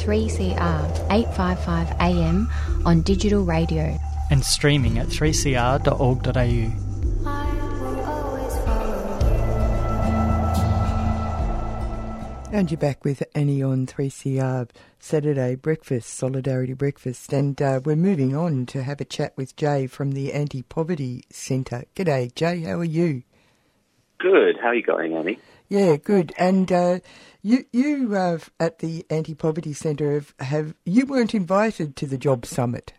3CR 855 AM on digital radio. And streaming at 3cr.org.au. And you're back with Annie on 3CR Saturday Breakfast, Solidarity Breakfast. And we're moving on to have a chat with Jay from the Anti-Poverty Centre. G'day, Jay. How are you? Good. How are you going, Annie? Yeah, good. And you at the Anti-Poverty Centre you weren't invited to the Job Summit.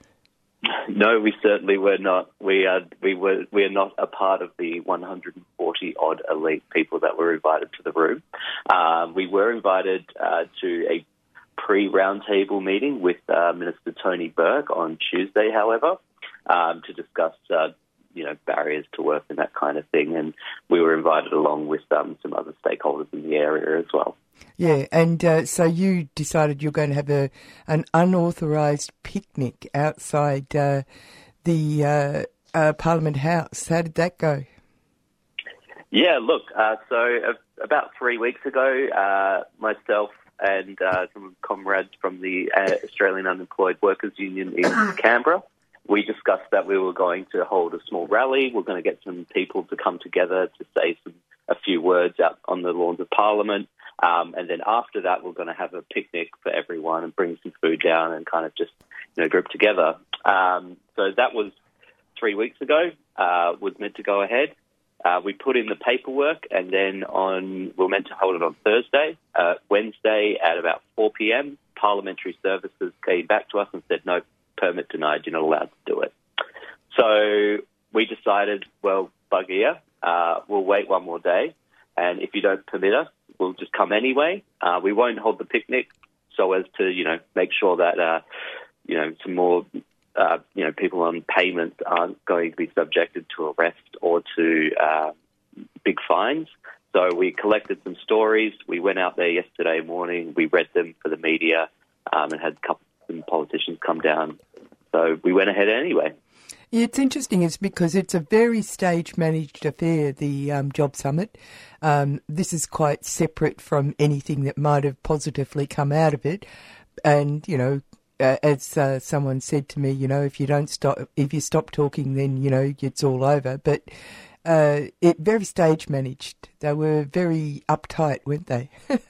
No, we certainly were not. We are not a part of the 140 odd elite people that were invited to the room. We were invited to a pre-roundtable meeting with Minister Tony Burke on Tuesday, however, to discuss barriers to work and that kind of thing. And we were invited along with some other stakeholders in the area as well. Yeah, and so you decided you're going to have an unauthorised picnic outside the Parliament House. How did that go? Yeah, look, so about 3 weeks ago, myself and some comrades from the Australian Unemployed Workers Union in Canberra, we discussed that we were going to hold a small rally. We're going to get some people to come together to say a few words out on the lawns of Parliament. And then after that, we're going to have a picnic for everyone and bring some food down and kind of just, group together. So that was 3 weeks ago, was meant to go ahead. We put in the paperwork and then we're meant to hold it on Thursday. Wednesday at about 4 p.m, Parliamentary Services came back to us and said, no, permit denied, you're not allowed to do it. So we decided, well, bugger, we'll wait one more day. And if you don't permit us, we'll just come anyway. We won't hold the picnic so as to, make sure that, some more, people on payments aren't going to be subjected to arrest or to big fines. So we collected some stories. We went out there yesterday morning. We read them for the media and had some politicians come down. So we went ahead anyway. Yeah, it's interesting. It's because it's a very stage-managed affair, the Job Summit. This is quite separate from anything that might have positively come out of it. And, as someone said to me, if you stop talking, then, it's all over. But it very stage-managed. They were very uptight, weren't they?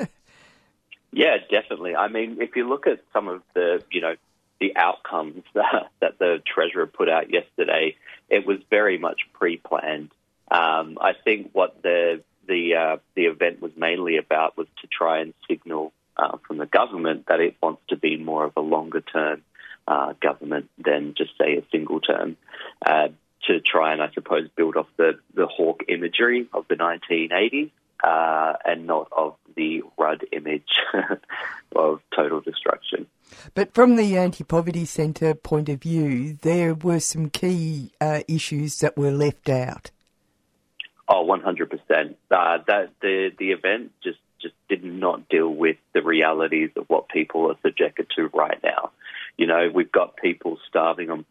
Yeah, definitely. I mean, if you look at some of the, the outcomes that the Treasurer put out yesterday, it was very much pre-planned. I think what the event was mainly about was to try and signal from the government that it wants to be more of a longer-term government than just, say, a single term, to try and, I suppose, build off the hawk imagery of the 1980s and not of the Rudd image of total destruction. But from the Anti-Poverty Centre point of view, there were some key issues that were left out. Oh, 100%. That the event just did not deal with the realities of what people are subjected to right now. We've got people starving on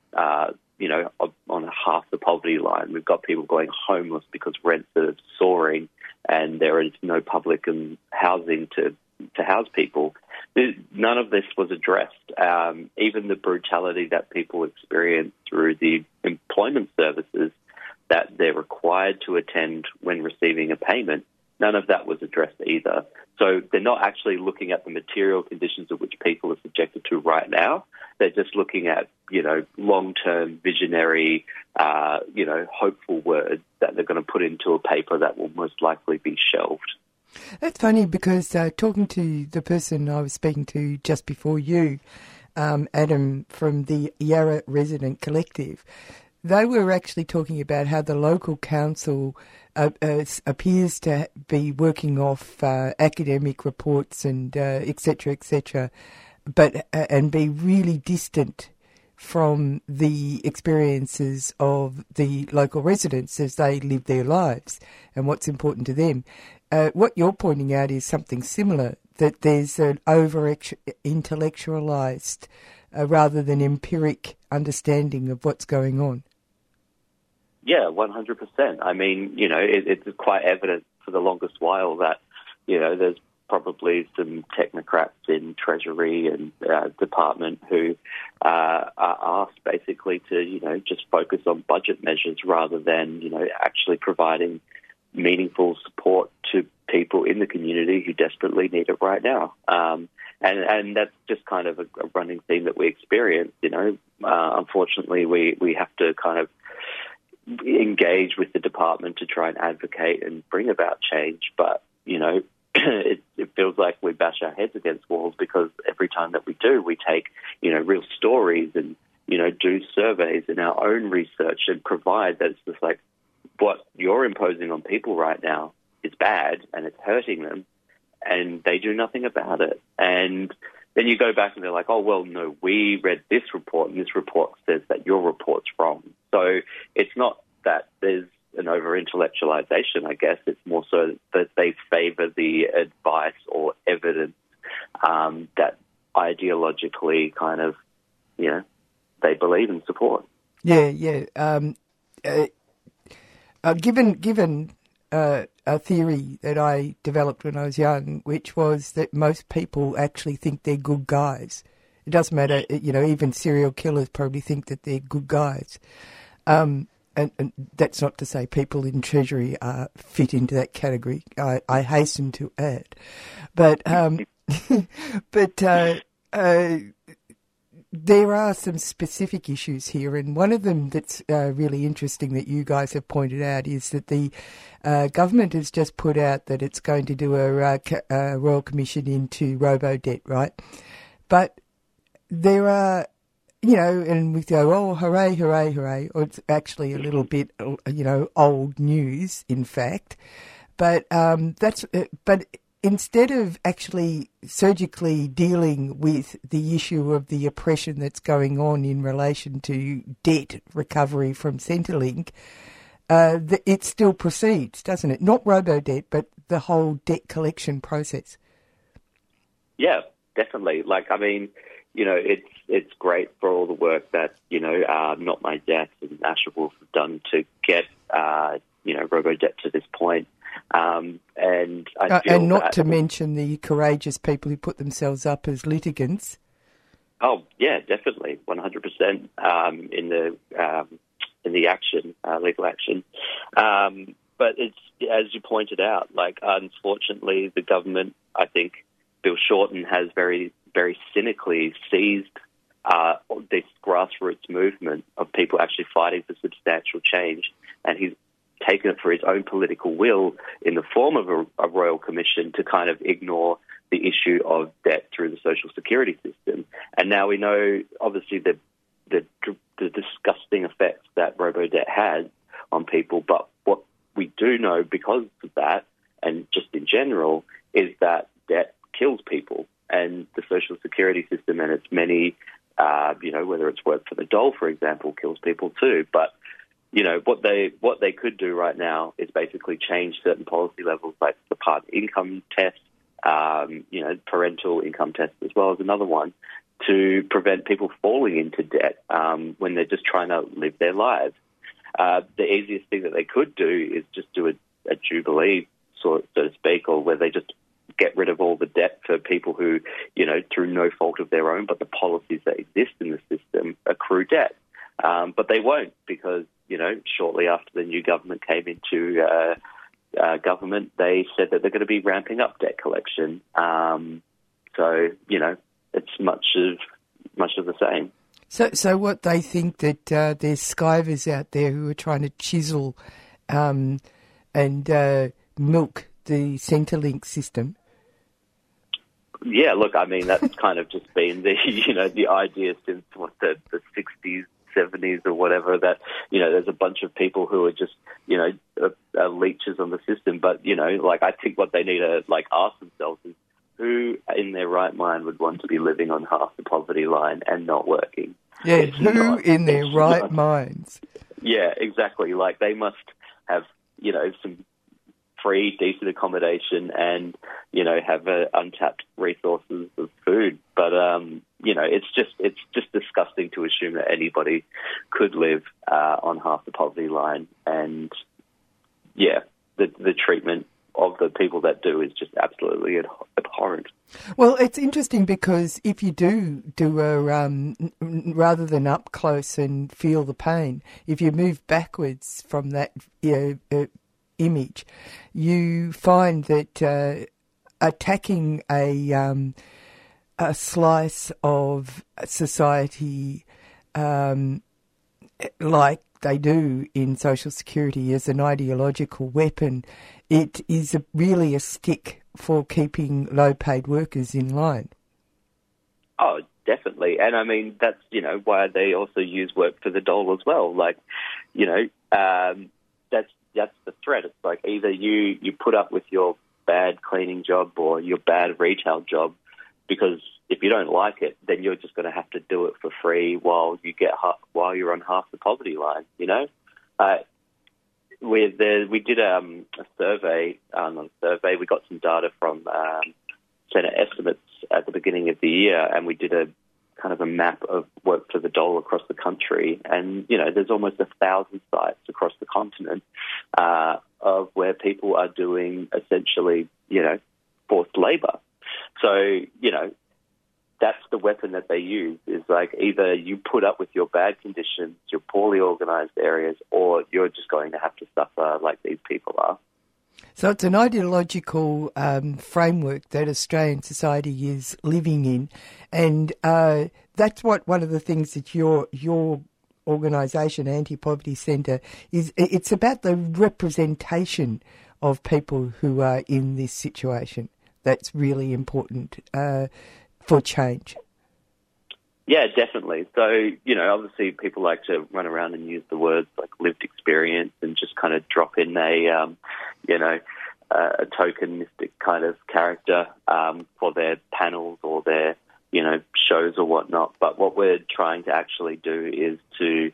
half the poverty line. We've got people going homeless because rents are soaring and there is no public housing to house people. None of this was addressed. Even the brutality that people experience through the employment services that they're required to attend when receiving a payment, none of that was addressed either. So they're not actually looking at the material conditions of which people are subjected to right now. They're just looking at, long-term, visionary, hopeful words that they're going to put into a paper that will most likely be shelved. That's funny because talking to the person I was speaking to just before you, Adam from the Yarra Resident Collective, they were actually talking about how the local council appears to be working off academic reports and et cetera, but and be really distant from the experiences of the local residents as they live their lives and what's important to them. What you're pointing out is something similar, that there's an over-intellectualised rather than empiric understanding of what's going on. Yeah, 100%. I mean, it's quite evident for the longest while that, there's probably some technocrats in Treasury and Department who are asked basically to, just focus on budget measures rather than, actually providing meaningful support to people in the community who desperately need it right now. And that's just kind of a running theme that we experience, Unfortunately, we have to kind of engage with the department to try and advocate and bring about change. But, it feels like we bash our heads against walls because every time that we do, we take, real stories and, do surveys and our own research and provide that it's just like what you're imposing on people right now is bad and it's hurting them and they do nothing about it. And then you go back and they're like, oh, well, no, we read this report and this report says that your report's wrong. So it's not that there's an over-intellectualization, I guess. It's more so that they favour the advice or evidence that ideologically kind of, they believe and support. Yeah. Given a theory that I developed when I was young, which was that most people actually think they're good guys. It doesn't matter, even serial killers probably think that they're good guys. And that's not to say people in Treasury fit into that category. I hasten to add, but there are some specific issues here, and one of them that's really interesting that you guys have pointed out is that the government has just put out that it's going to do a Royal Commission into robo-debt, right? But there are, and we go, oh, hooray, hooray, hooray. Or it's actually a little bit, old news, in fact. But but instead of actually surgically dealing with the issue of the oppression that's going on in relation to debt recovery from Centrelink, it still proceeds, doesn't it? Not robo-debt, but the whole debt collection process. Yeah, definitely. It's great for all the work that, Not My Debt and Asherwolf have done to get, robo-debt to this point. And I feel and not to mention the courageous people who put themselves up as litigants. Oh, yeah, definitely, 100% in the action, legal action. But it's, as you pointed out, unfortunately, the government, I think, Bill Shorten has very, very cynically seized this grassroots movement of people actually fighting for substantial change, and he's taken it for his own political will in the form of a Royal Commission to kind of ignore the issue of debt through the social security system. And now we know, obviously, the disgusting effects that robo-debt has on people, but what we do know because of that, and just in general, is that debt kills people. And the social security system and its many, whether it's work for the dole, for example, kills people too. But, what they could do right now is basically change certain policy levels, like the part income test, parental income test as well as another one, to prevent people falling into debt when they're just trying to live their lives. The easiest thing that they could do is just do a jubilee, so to speak, or where they just get rid of all the debt for people who, through no fault of their own, but the policies that exist in the system accrue debt. But they won't because, shortly after the new government came into government, they said that they're going to be ramping up debt collection. It's much of the same. So what they think that there's skivers out there who are trying to chisel and milk the Centrelink system? Yeah, look, that's kind of just been the idea since the 60s, 70s or whatever, that, there's a bunch of people who are just, leeches on the system. But, I think what they need to, ask themselves is, who in their right mind would want to be living on half the poverty line and not working? Yeah, who in their right minds? Yeah, exactly. They must have, some free, decent accommodation and, have untapped resources of food. But, it's just disgusting to assume that anybody could live on half the poverty line. And, yeah, the treatment of the people that do is just absolutely abhorrent. Well, it's interesting because if you do a rather than up close and feel the pain, if you move backwards from that image, you find that attacking a slice of society like they do in Social Security as an ideological weapon, it is really a stick for keeping low-paid workers in line. Oh, definitely. And I mean, that's, why they also use work for the dole as well. Like, that's the threat. It's like either you put up with your bad cleaning job or your bad retail job, because if you don't like it, then you're just going to have to do it for free while you're on half the poverty line. We did a survey, not a survey. We got some data from Senate estimates at the beginning of the year, and we did a kind of a map of work for the dole across the country. And there's almost 1,000 sites across the continent of where people are doing essentially forced labour. So that's the weapon that they use, is like either you put up with your bad conditions, your poorly organised areas, or you're just going to have to suffer like these people are. So it's an ideological framework that Australian society is living in, and that's one of the things that your organisation, Anti-Poverty Centre, is. It's about the representation of people who are in this situation. That's really important for change. Yeah, definitely. So, obviously people like to run around and use the words like lived experience and just kind of drop in a tokenistic kind of character for their panels or their, shows or whatnot. But what we're trying to actually do is to,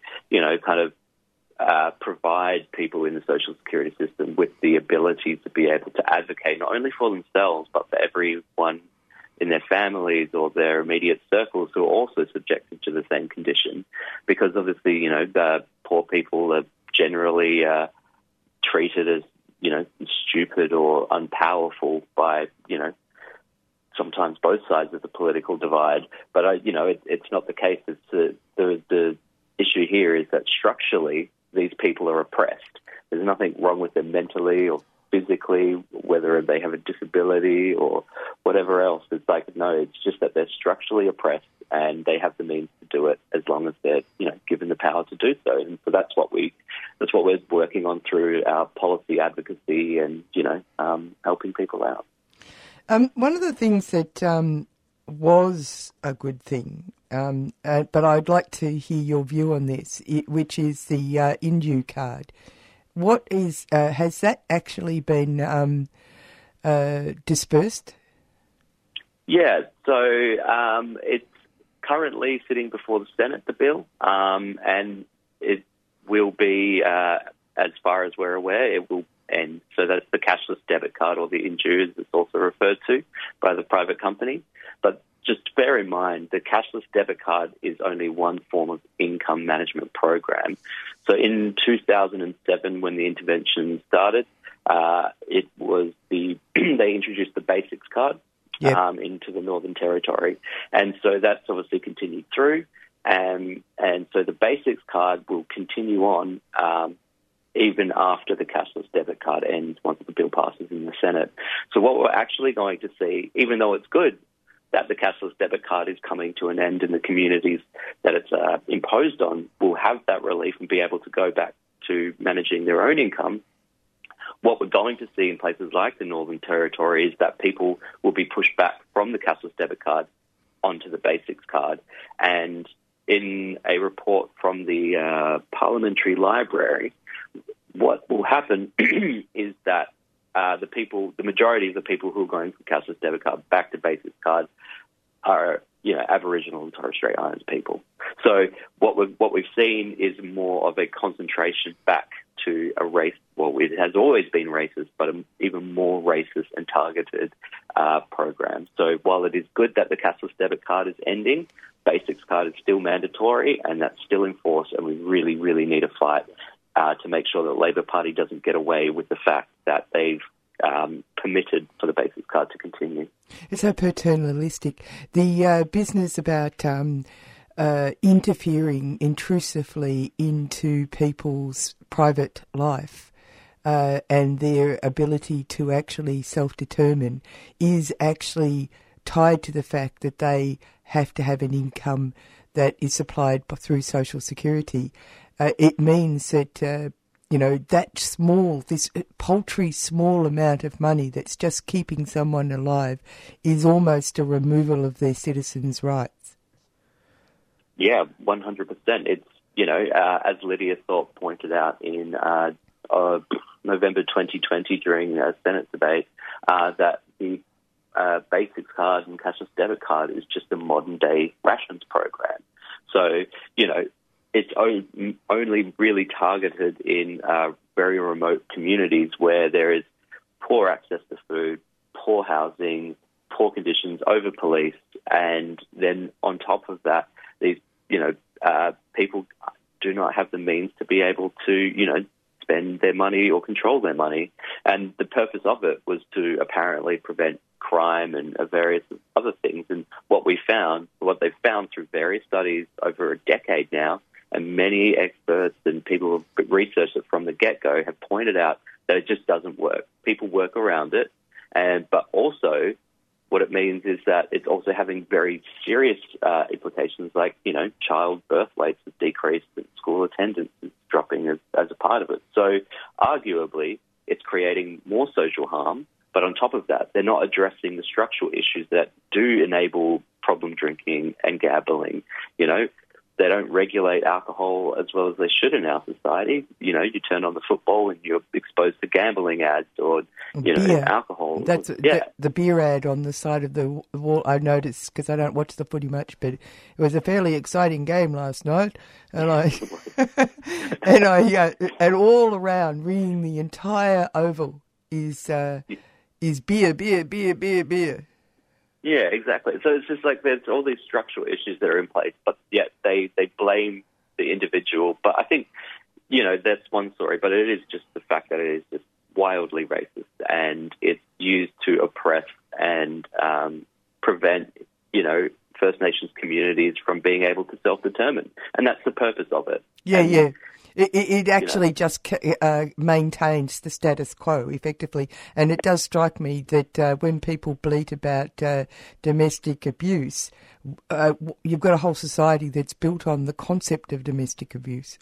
provide people in the social security system with the ability to be able to advocate not only for themselves but for everyone in their families or their immediate circles who are also subjected to the same condition. Because obviously, poor people are generally treated as, stupid or unpowerful by, sometimes both sides of the political divide. But, it's not the case. It's the issue here is that structurally these people are oppressed. There's nothing wrong with them mentally or physically, whether they have a disability or whatever else. It's like, no, it's just that they're structurally oppressed and they have the means to do it as long as they're, given the power to do so. And so that's what we're working on through our policy advocacy and, helping people out. One of the things that was a good thing, but I'd like to hear your view on this, which is the Indue card. What is has that actually been dispersed? Yeah, so it's currently sitting before the Senate, the bill, and it will be, as far as we're aware, it will end. So that's the cashless debit card, or the Indue, as it's also referred to by the private company. But just bear in mind, the cashless debit card is only one form of income management program. So in 2007, when the intervention started, it was they introduced the Basics card into the Northern Territory. And so that's obviously continued through. And so the Basics card will continue on even after the cashless debit card ends, once the bill passes in the Senate. So what we're actually going to see, even though it's good that the cashless debit card is coming to an end in the communities that it's imposed on, will have that relief and be able to go back to managing their own income. What we're going to see in places like the Northern Territory is that people will be pushed back from the cashless debit card onto the Basics card. And in a report from the Parliamentary Library, what will happen is that the majority of the people who are going from cashless debit card back to Basics card are, Aboriginal and Torres Strait Islands people. So what we've seen is more of a concentration back to a race. Well, it has always been racist, but an even more racist and targeted program. So while it is good that the cashless debit card is ending, Basics card is still mandatory, and that's still in force. And we really, really need a fight to make sure that the Labor Party doesn't get away with the fact that they've permitted for the basics card to continue. It's so paternalistic. The business about interfering intrusively into people's private life and their ability to actually self-determine is actually tied to the fact that they have to have an income that is supplied through Social Security. It means that, this paltry small amount of money that's just keeping someone alive is almost a removal of their citizens' rights. Yeah, 100%. It's, as Lydia Thorpe pointed out in November 2020 during a Senate debate, that the basics card and cashless debit card is just a modern-day rations program. So, it's only really targeted in very remote communities where there is poor access to food, poor housing, poor conditions, over-policed, and then on top of that, these, people do not have the means to be able to, spend their money or control their money. And the purpose of it was to apparently prevent crime and various other things. And what they've found through various studies over a decade now, and many experts and people who have researched it from the get-go have pointed out that it just doesn't work. People work around it, but also what it means is that it's also having very serious implications like, child birth rates have decreased and school attendance is dropping as a part of it. So arguably, it's creating more social harm, but on top of that, they're not addressing the structural issues that do enable problem drinking and gambling. They don't regulate alcohol as well as they should in our society. You turn on the football and you're exposed to gambling ads or, beer. Alcohol. That's the beer ad on the side of the wall. I noticed because I don't watch the footy much, but it was a fairly exciting game last night, and and all around, ringing the entire oval is beer, beer, beer, beer, beer. Yeah, exactly. So it's just like there's all these structural issues that are in place, but yet they blame the individual. But I think, that's one story, but it is just the fact that it is just wildly racist and it's used to oppress and prevent, First Nations communities from being able to self-determine. And that's the purpose of it. Yeah. It actually just maintains the status quo, effectively. And it does strike me that when people bleat about domestic abuse, you've got a whole society that's built on the concept of domestic abuse.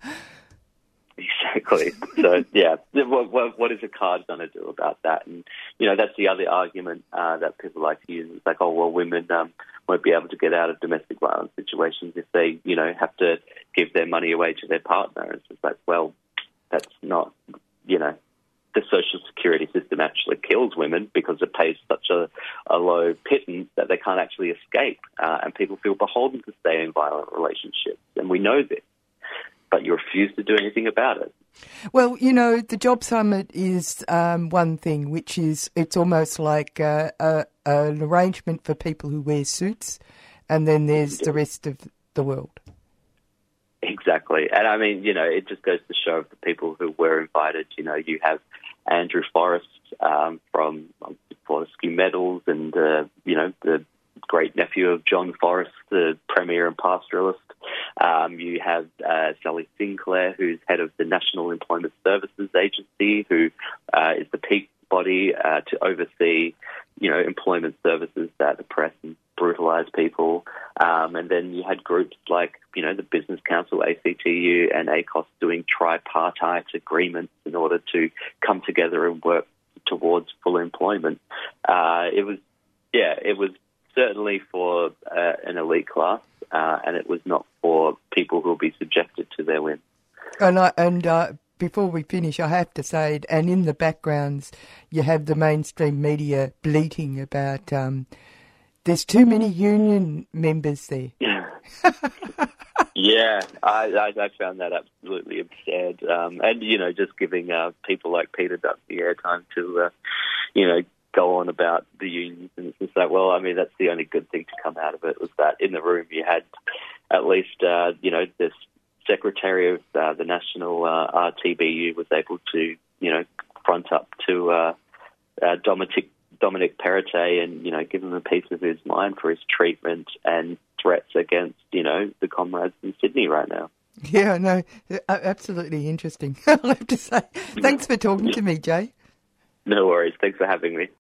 Exactly. So, yeah, what is a card going to do about that? And, that's the other argument that people like to use. It's like, women won't be able to get out of domestic violence situations if they, have to give their money away to their partner. It's just like, well, that's not, the social security system actually kills women because it pays such a low pittance that they can't actually escape. And people feel beholden to stay in violent relationships. And we know this. But you refuse to do anything about it. Well, the Job Summit is one thing, which is it's almost like an arrangement for people who wear suits, and then there's the rest of the world. Exactly. And I mean, it just goes to show the people who were invited. You have Andrew Forrest from Fortescue Metals and, the great nephew of John Forrest, the Premier and Pastoralist. You have Sally Sinclair, who's head of the National Employment Services Agency, who is the peak body to oversee, employment services that oppress and brutalise people. And then you had groups like, the Business Council, ACTU, and ACOS doing tripartite agreements in order to come together and work towards full employment. It was certainly for an elite class, and it was not for people who will be subjected to their whims. And before we finish, I have to say, and in the backgrounds, you have the mainstream media bleating about there's too many union members there. Yeah, I found that absolutely absurd. And, just giving people like Peter Dutton airtime to, go on about the unions. And it's just like, well, I mean, that's the only good thing to come out of it was that in the room you had at least, this secretary of the National RTBU was able to, front up to Dominic Perrottet and, give him a piece of his mind for his treatment and threats against, the comrades in Sydney right now. Yeah, no, absolutely interesting, I'll have to say. Thanks for talking to me, Jay. No worries. Thanks for having me.